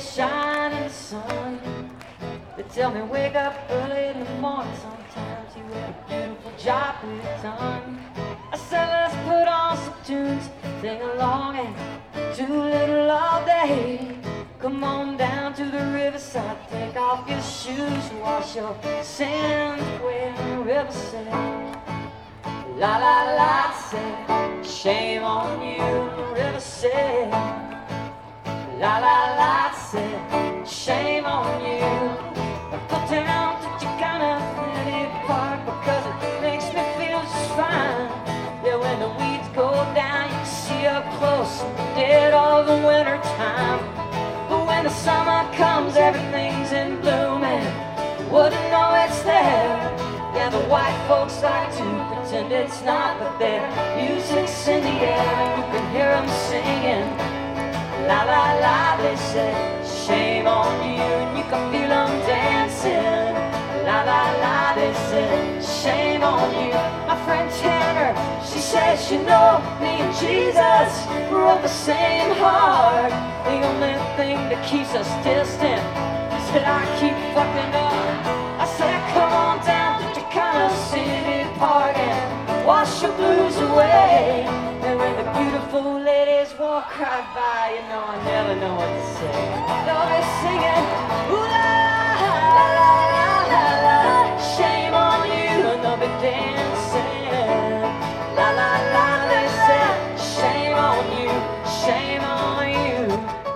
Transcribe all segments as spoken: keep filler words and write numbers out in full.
shine in the sun. They tell me wake up early in the morning. Sometimes you have a beautiful job to be done. I said let's put on some tunes, sing along and do a little all day. Come on down to the riverside, take off your shoes, wash your sins away in the riverside. La la la, say, shame on you, the river said. La la la, say, shame on you. Put down to Chicana City Park because it makes me feel just fine. Yeah, when the weeds go down, you can see up close, dead all the winter time. But when the summer comes, everything's in bloom and you wouldn't know it's there. Yeah, the white folks like to pretend it's not, but their music's in the air and you can hear them singing. La la la, they say, shame on you, and you can feel them dancing. La la la, they say, shame on you. My friend Tanner, she says, you know, me and Jesus, we're of the same heart. The only thing that keeps us distant is that I keep fucking up. I said, come on down to Chicana City Park and wash your blues away. And when the beautiful ladies walk right by, you know I never know what to say. They'll be singing, ooh la la la la la la, shame on you, and they'll be dancing. La la la, they say, shame on you, shame on you.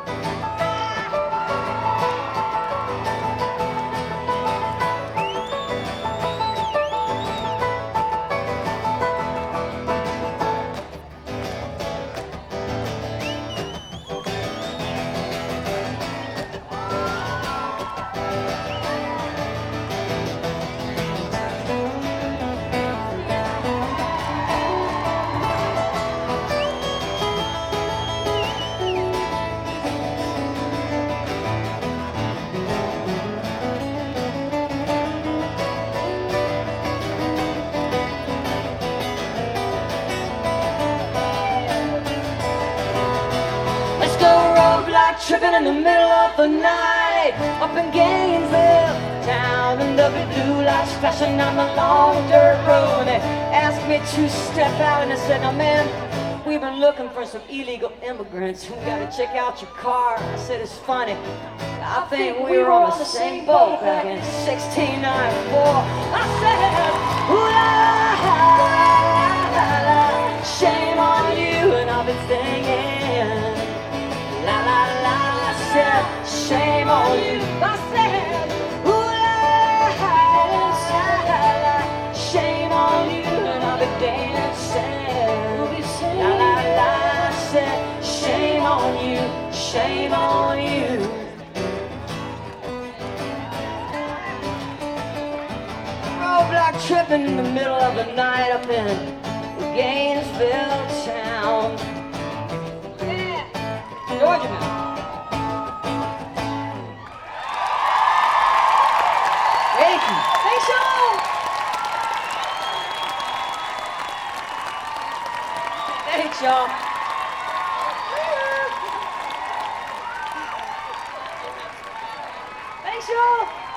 Tripping in the middle of the night, up in Gainesville town, and there'll be blue lights flashing on the long dirt road. And they asked me to step out, and I said, "No, man, we've been looking for some illegal immigrants. We got to check out your car." I said, "It's funny, I think we were on the same boat back in sixteen ninety-four." I said, "Ooh la la la la, shame on you," and I've been singing. La la la, I said, shame on you. I said, ooh la la la, shame on you, and I'll be dancing. La la la, I said, shame on you, shame on you. Roadblock tripping in the middle of the night up in Gainesville town. Georgia man. Thank you. Thanks, y'all. Thanks, y'all. Thanks, y'all.